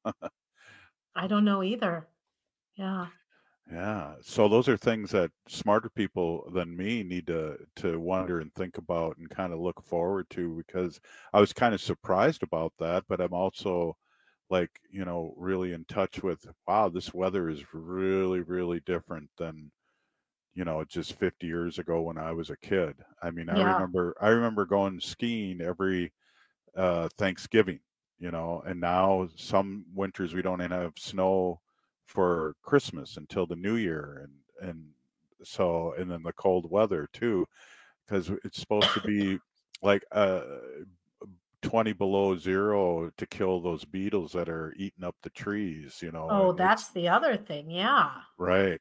I don't know either. Yeah. Yeah. So those are things that smarter people than me need to to wonder and think about and kind of look forward to, because I was kind of surprised about that, but I'm also like, you know, really in touch with, wow, this weather is really, really different than, you know, just fifty years ago when I was a kid. I mean, I Yeah. remember I remember going skiing every uh Thanksgiving, you know, and now some winters we don't even have snow for Christmas until the new year, and and so and then the cold weather too, because it's supposed to be like uh twenty below zero to kill those beetles that are eating up the trees, you know, Oh, and that's it's the other thing. Yeah. right.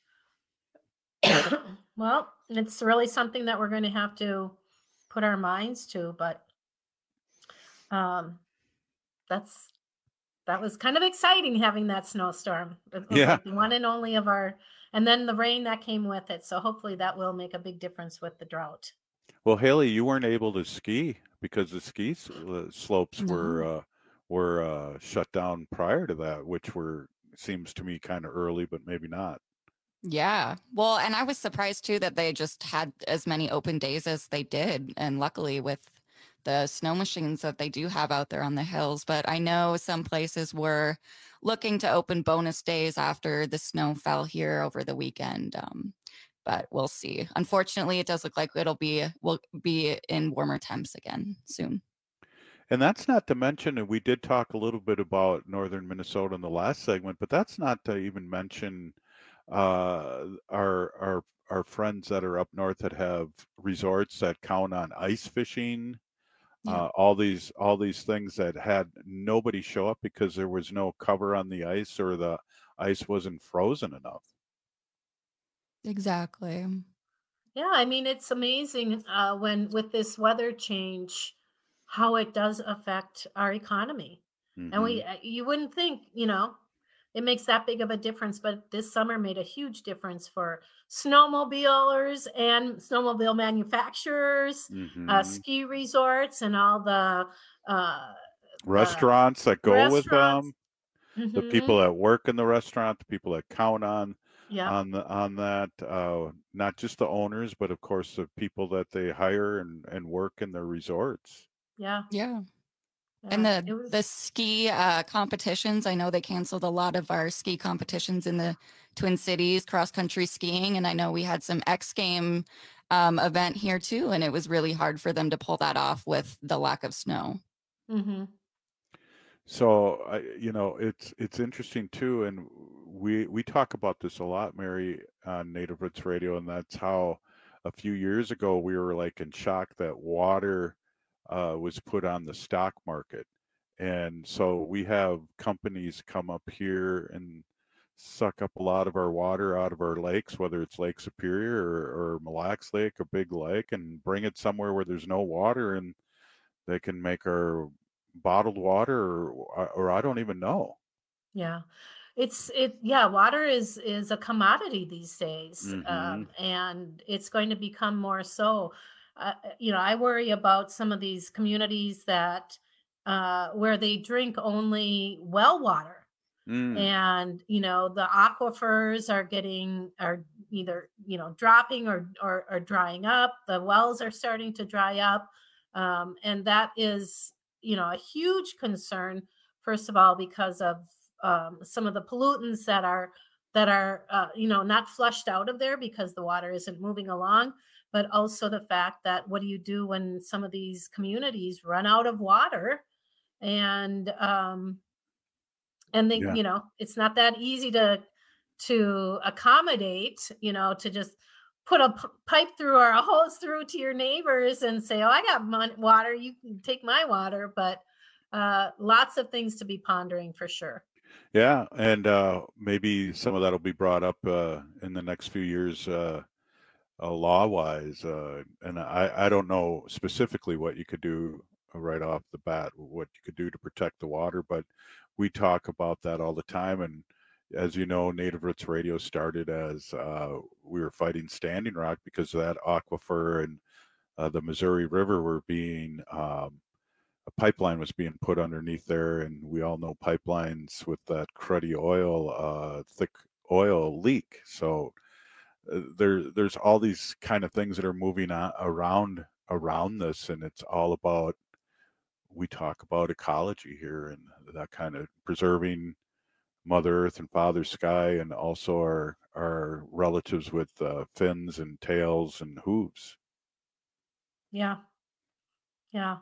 Well, it's really something that we're going to have to put our minds to, but um, that's that was kind of exciting having that snowstorm. It was Yeah. like the one and only of our, and then the rain that came with it. So hopefully that will make a big difference with the drought. Well, Haley, you weren't able to ski because the ski s- uh, slopes were No. uh, were uh, shut down prior to that, which were seems to me kind of early, but maybe not. Yeah. Well, and I was surprised too that they just had as many open days as they did. And luckily, with the snow machines that they do have out there on the hills. But I know some places were looking to open bonus days after the snow fell here over the weekend. Um, but we'll see. Unfortunately, it does look like it'll be will be in warmer temps again soon. And that's not to mention, and we did talk a little bit about northern Minnesota in the last segment, but that's not to even mention uh, our our our friends that are up north that have resorts that count on ice fishing. Yeah. Uh, all these all these things that had nobody show up because there was no cover on the ice or the ice wasn't frozen enough. Exactly. Yeah, I mean, it's amazing uh, when with this weather change, how it does affect our economy. And we, hmm uh, you wouldn't think, you know, it makes that big of a difference, but this summer made a huge difference for snowmobilers and snowmobile manufacturers, uh, hmm ski resorts, and all the uh, the Restaurants that go with restaurants. them, the hmm people that work in the restaurant, the people that count on Yep. on the, on that, uh, not just the owners, but of course the people that they hire and, and work in their resorts. Yeah. Yeah. And Yeah. the It was. the ski uh, competitions, I know they canceled a lot of our ski competitions in the Twin Cities, cross country skiing, and I know we had some X Game um, event here too, and it was really hard for them to pull that off with the lack of snow. hmm So I, you know, it's it's interesting too, and we we talk about this a lot, Mary, on Native Roots Radio, and that's how a few years ago we were like in shock that water uh, was put on the stock market, and so we have companies come up here in suck up a lot of our water out of our lakes, whether it's Lake Superior or, or Mille Lacs Lake, a big lake, and bring it somewhere where there's no water, and they can make our bottled water, or, or I don't even know. Yeah. It's it yeah, water is is a commodity these days, Mhm. um, and it's going to become more so. Uh, you know, I worry about some of these communities that uh, where they drink only well water, Mm. and you know the aquifers are getting are either you know dropping or or, or drying up. The wells are starting to dry up, um, and that is you know a huge concern. First of all, because of um, some of the pollutants that are that are uh, you know not flushed out of there because the water isn't moving along, but also the fact that what do you do when some of these communities run out of water, and um, and they Yeah. you know it's not that easy to to accommodate, you know, to just put a p- pipe through or a hose through to your neighbors and say, oh, I got mon- water, you can take my water, but uh, lots of things to be pondering for sure. Yeah, and uh, maybe some of that will be brought up uh, in the next few years, uh, uh, law-wise. Uh, and I, I don't know specifically what you could do right off the bat, what you could do to protect the water, but we talk about that all the time. And as you know, Native Roots Radio started as uh, we were fighting Standing Rock because of that aquifer, and uh, the Missouri River were being um, a pipeline was being put underneath there, and we all know pipelines with that cruddy oil, uh, thick oil leak. So uh, there, there's all these kind of things that are moving on, around around this, and it's all about, we talk about ecology here and that kind of preserving Mother Earth and Father Sky, and also our our relatives with uh, fins and tails and hooves. Yeah. Yeah.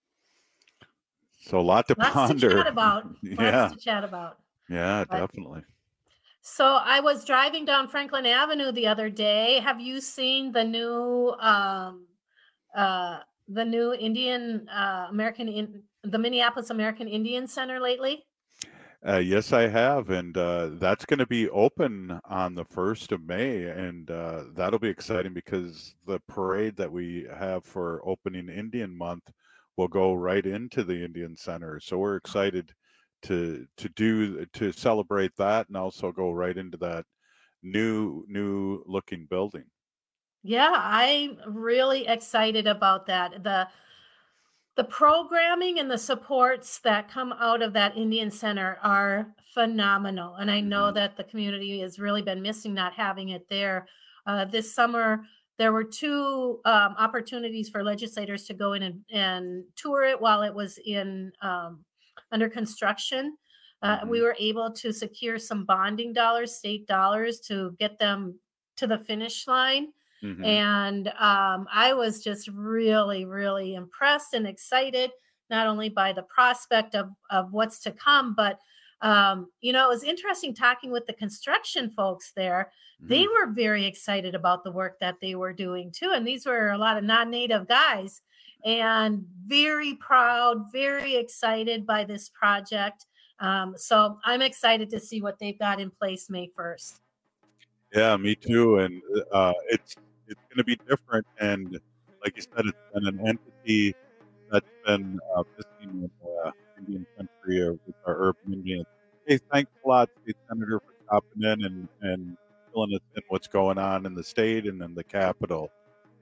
So a lot to Lots ponder. to chat about. Yeah. Lots to chat about. Yeah, But- definitely. So I was driving down Franklin Avenue the other day. Have you seen the new um uh the new Indian uh American in the Minneapolis American Indian Center lately? Uh, yes, I have, and uh, that's going to be open on the first of May, and uh, that'll be exciting because the parade that we have for opening Indian Month will go right into the Indian Center. So we're excited to to do to celebrate that, and also go right into that new new looking building. Yeah, I'm really excited about that. The the programming and the supports that come out of that Indian Center are phenomenal. And I know that the community has really been missing not having it there. Uh, this summer, there were two um, opportunities for legislators to go in and, and tour it while it was in um, under construction. Uh, We were able to secure some bonding dollars, state dollars, to get them to the finish line. Mhm. And um, I was just really, really impressed and excited, not only by the prospect of, of what's to come, but, um, you know, it was interesting talking with the construction folks there. They were very excited about the work that they were doing too. And these were a lot of non-native guys, and very proud, very excited by this project. Um, so I'm excited to see what they've got in place May first. Yeah, me too. And uh, it's it's going to be different. And like you said, it's been an entity that's been uh, missing in uh, Indian country, or with our urban Indians. Hey, thanks a lot, State Senator, for stopping in and, and filling us in what's going on in the state and in the Capitol.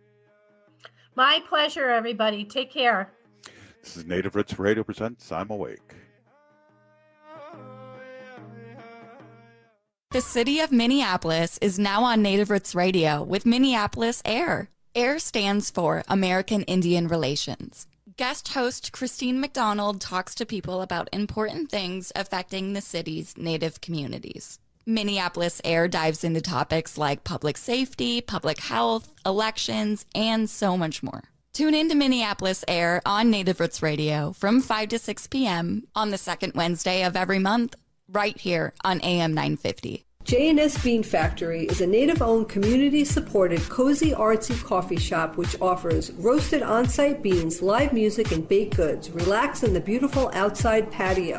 My pleasure, everybody. Take care. This is Native Roots Radio presents I'm Awake. The city of Minneapolis is now on Native Roots Radio with Minneapolis AIR. AIR stands for American Indian Relations. Guest host Christine McDonald talks to people about important things affecting the city's Native communities. Minneapolis AIR dives into topics like public safety, public health, elections, and so much more. Tune in to Minneapolis AIR on Native Roots Radio from five to six p.m. on the second Wednesday of every month, right here on A M nine fifty. J and S Bean Factory is a Native-owned, community-supported, cozy, artsy coffee shop which offers roasted on-site beans, live music, and baked goods. Relax in the beautiful outside patio.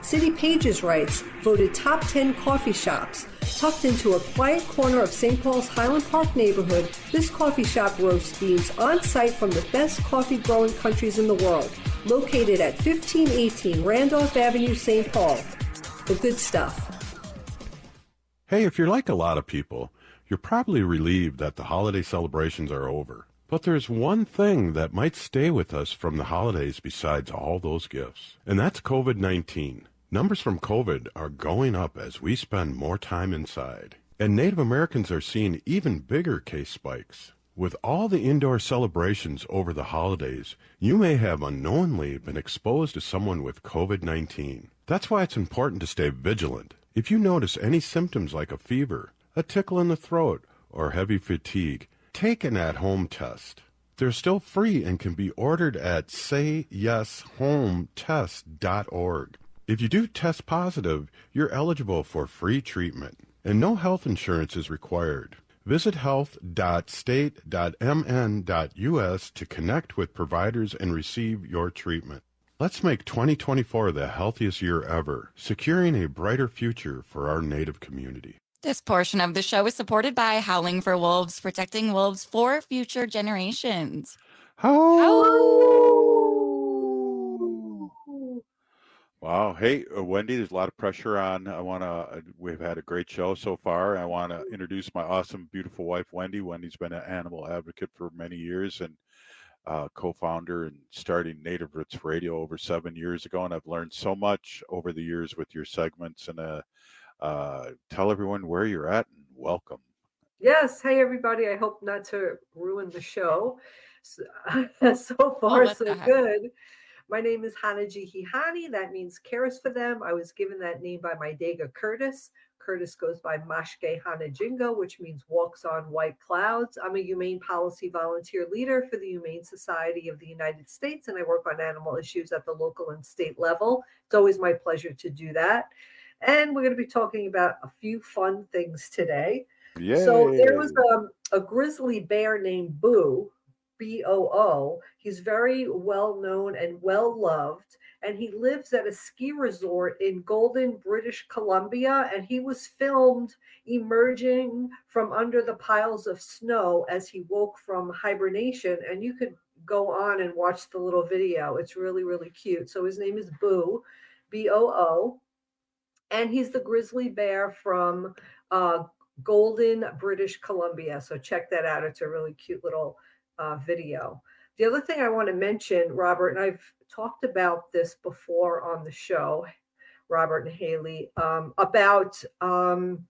City Pages writes, voted top ten coffee shops. Tucked into a quiet corner of Saint Paul's Highland Park neighborhood, this coffee shop roasts beans on site from the best coffee growing countries in the world. Located at fifteen eighteen Randolph Avenue, Saint Paul. The good stuff. Hey, if you're like a lot of people, you're probably relieved that the holiday celebrations are over. But there's one thing that might stay with us from the holidays besides all those gifts, and that's COVID nineteen. Numbers from COVID are going up as we spend more time inside, and Native Americans are seeing even bigger case spikes. With all the indoor celebrations over the holidays, you may have unknowingly been exposed to someone with COVID nineteen. That's why it's important to stay vigilant. If you notice any symptoms like a fever, a tickle in the throat, or heavy fatigue, take an at-home test. They're still free and can be ordered at say yes home test dot org. If you do test positive, you're eligible for free treatment, and no health insurance is required. Visit health dot state dot m n dot u s to connect with providers and receive your treatment. Let's make twenty twenty-four the healthiest year ever, securing a brighter future for our Native community. This portion of the show is supported by Howling for Wolves, protecting wolves for future generations. How? Wow. Hey, uh, Wendy, there's a lot of pressure on. I want to, uh, we've had a great show so far. I want to introduce my awesome, beautiful wife, Wendy. Wendy's been an animal advocate for many years and uh, co-founder and starting Native Roots Radio over seven years ago. And I've learned so much over the years with your segments. And uh, uh, tell everyone where you're at and welcome. Yes. Hey, everybody. I hope not to ruin the show. So, so far, Oh, so good. My name is Hanaji Hihani. That means cares for them. I was given that name by my Dega Curtis. Curtis goes by Mashke Hanajingo, which means walks on white clouds. I'm a humane policy volunteer leader for the Humane Society of the United States, and I work on animal issues at the local and state level. It's always my pleasure to do that. And we're going to be talking about a few fun things today. Yay. So there was um, a grizzly bear named Boo, B O O. He's very well known and well loved, and he lives at a ski resort in Golden, British Columbia, and he was filmed emerging from under the piles of snow as he woke from hibernation, and you could go on and watch the little video. It's really, really cute. So his name is Boo, B O O, and he's the grizzly bear from uh, Golden, British Columbia. So check that out. It's a really cute little Uh, video. The other thing I want to mention, Robert, and I've talked about this before on the show, Robert and Haley, um, about um,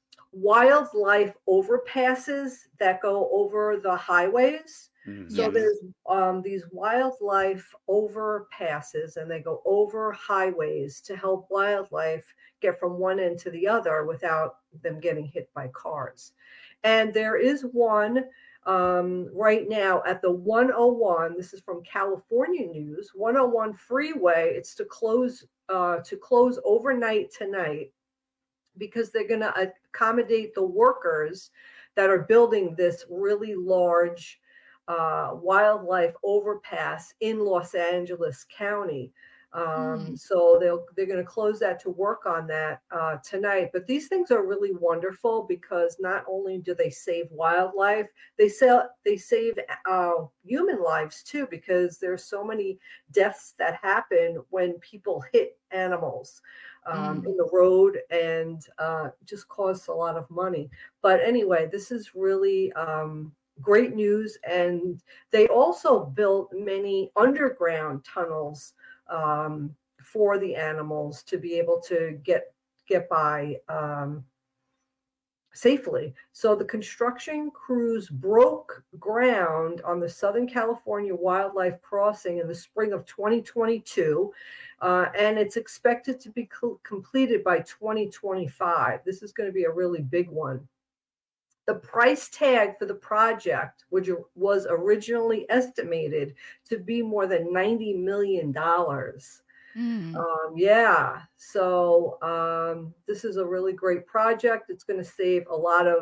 wildlife overpasses that go over the highways. Mm-hmm. So yes. there's um, these wildlife overpasses, and they go over highways to help wildlife get from one end to the other without them getting hit by cars. And there is one Um, right now at the one oh one, this is from California News, one oh one freeway. It's to close uh, to close overnight tonight because they're going to accommodate the workers that are building this really large uh, wildlife overpass in Los Angeles County. Um, mm. So they'll, they're going to close that to work on that uh, tonight. But these things are really wonderful because not only do they save wildlife, they sell, they save uh, human lives too, because there's so many deaths that happen when people hit animals um, mm. in the road and uh, just costs a lot of money. But anyway, this is really um, great news. And they also built many underground tunnels um, for the animals to be able to get get by um, safely. So the construction crews broke ground on the Southern California Wildlife Crossing in the spring of twenty twenty-two, uh, and it's expected to be co- completed by twenty twenty-five. This is going to be a really big one. The price tag for the project, which was originally estimated to be more than ninety million dollars. Mm. Um, yeah, so um, this is a really great project. It's going to save a lot of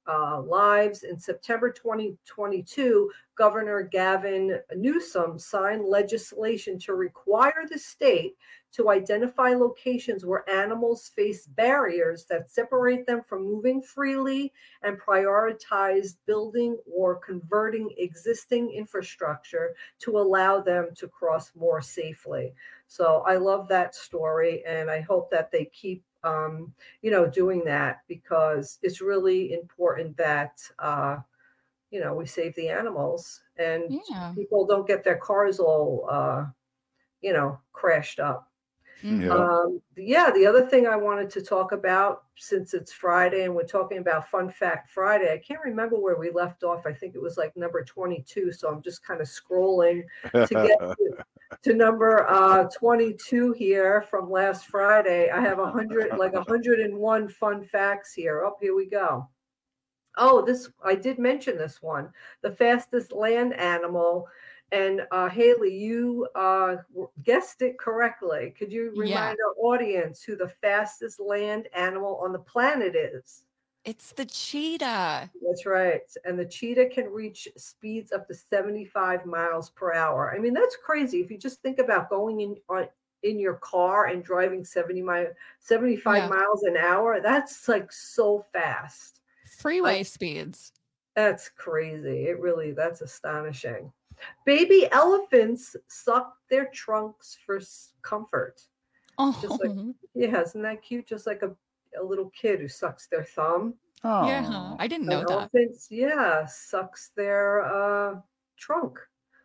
uh, lives. In September twenty twenty-two, Governor Gavin Newsom signed legislation to require the state to identify locations where animals face barriers that separate them from moving freely and prioritize building or converting existing infrastructure to allow them to cross more safely. So I love that story, and I hope that they keep um, you know, doing that, because it's really important that uh, you know, we save the animals and Yeah. people don't get their cars all uh, you know, crashed up. Yeah. Um, yeah, the other thing I wanted to talk about, since it's Friday and we're talking about Fun Fact Friday, I can't remember where we left off. I think it was like number twenty-two. So I'm just kind of scrolling to get to, to number uh, twenty-two here from last Friday. I have a hundred, like a hundred and one fun facts here. Oh, here we go. Oh, this, I did mention this one, the fastest land animal. And uh, Haley, you uh, guessed it correctly. Could you remind Yeah. our audience who the fastest land animal on the planet is? It's the cheetah. That's right. And the cheetah can reach speeds up to seventy-five miles per hour. I mean, that's crazy. If you just think about going in on in your car and driving seventy mi- seventy-five Yeah. miles an hour, that's like so fast. Freeway Like, speeds. that's crazy. It really, that's astonishing. Baby elephants suck their trunks for s- comfort. Oh, Just like, yeah, isn't that cute? Just like a, a little kid who sucks their thumb. yeah. I didn't know And that. elephants, yeah, sucks their uh, trunk.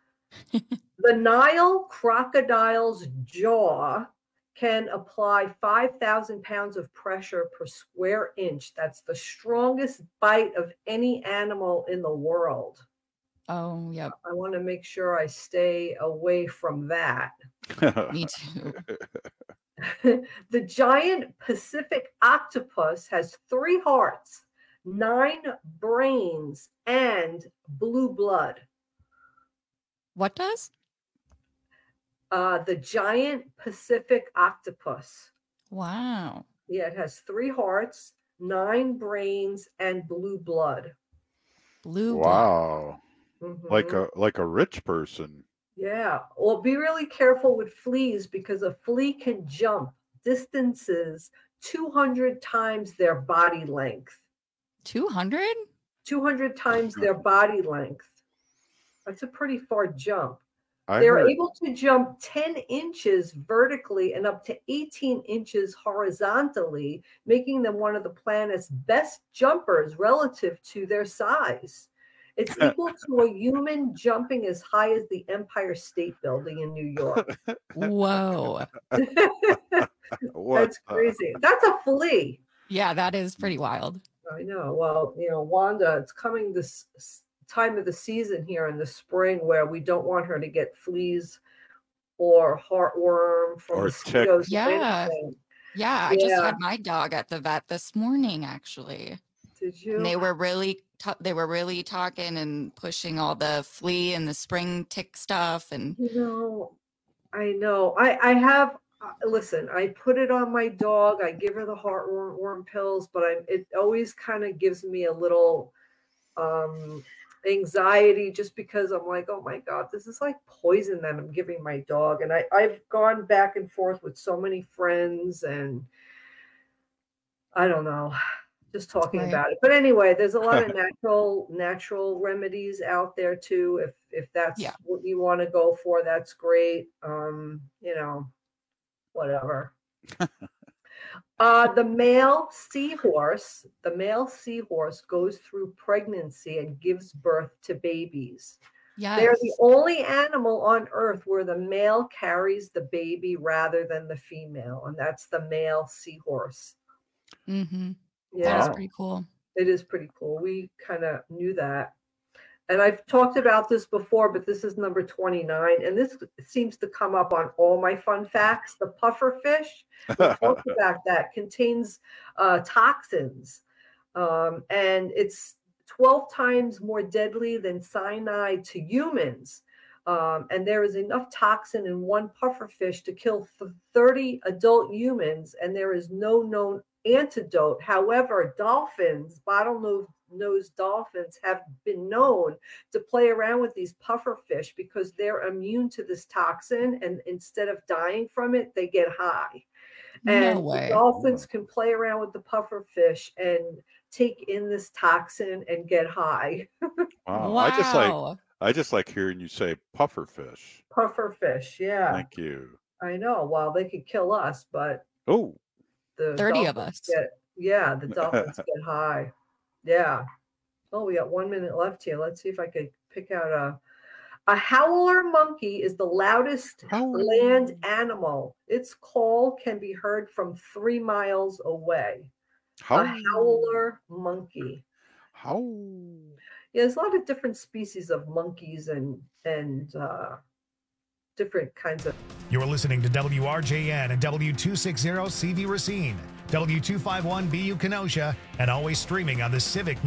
The Nile crocodile's jaw can apply five thousand pounds of pressure per square inch. That's the strongest bite of any animal in the world. Oh, yep. I want to make sure I stay away from that. Me too. The giant Pacific octopus has three hearts, nine brains, and blue blood. What does? Uh, the giant Pacific octopus. Wow. Yeah, it has three hearts, nine brains, and blue blood. Blue blood. Wow. Like Mhm. a like a rich person. Yeah. Well, be really careful with fleas, because a flea can jump distances two hundred times their body length. two hundred? two hundred times their body length. That's a pretty far jump. I They're heard- able to jump ten inches vertically and up to eighteen inches horizontally, making them one of the planet's best jumpers relative to their size. It's equal to a human jumping as high as the Empire State Building in New York. Whoa. What That's the- crazy. That's a flea. Yeah, that is pretty wild. I know. Well, you know, Wanda, it's coming this s- time of the season here in the spring where we don't want her to get fleas or heartworm from Or mosquitoes. ticks. or Yeah. anything. Yeah, I just Yeah. had my dog at the vet this morning, actually. Did you? And they were really ta- they were really talking and pushing all the flea and the spring tick stuff, and You know, I know. I I have. Uh, listen, I put it on my dog. I give her the heartworm worm pills, but I, it always kind of gives me a little um, anxiety, just because I'm like, oh my God, this is like poison that I'm giving my dog. And I I've gone back and forth with so many friends, and I don't know, just talking Right. about it. But anyway, there's a lot of natural natural remedies out there too. If if that's Yeah. what you want to go for, that's great. Um, you know, whatever. Uh, the male seahorse, the male seahorse goes through pregnancy and gives birth to babies. They're yes. the only animal on earth where the male carries the baby rather than the female, and that's the male seahorse. Mm-hmm. That Yeah, is pretty cool. it is pretty cool. We kind of knew that. And I've talked about this before, but this is number twenty-nine. And this seems to come up on all my fun facts. The puffer fish, we talked about that, contains uh, toxins. Um, and it's twelve times more deadly than cyanide to humans. Um, and there is enough toxin in one pufferfish to kill thirty adult humans, and there is no known antidote. However, dolphins, bottlenose dolphins, have been known to play around with these pufferfish because they're immune to this toxin, and instead of dying from it, they get high. And No way. the dolphins can play around with the pufferfish and take in this toxin and get high. Wow. I just like Wow. I just like hearing you say pufferfish. Pufferfish, yeah. Thank you. I know. Well, they could kill us, but Oh, the thirty of dolphins us. Get, yeah, the dolphins get high. Yeah. Oh, we got one minute left here. Let's see if I could pick out a a howler monkey is the loudest land animal. Its call can be heard from three miles away. How? A howler monkey. How? Yeah, there's a lot of different species of monkeys and and uh, different kinds of. You're listening to W R J N and W two sixty C V Racine, W two fifty-one B U Kenosha, and always streaming on the Civic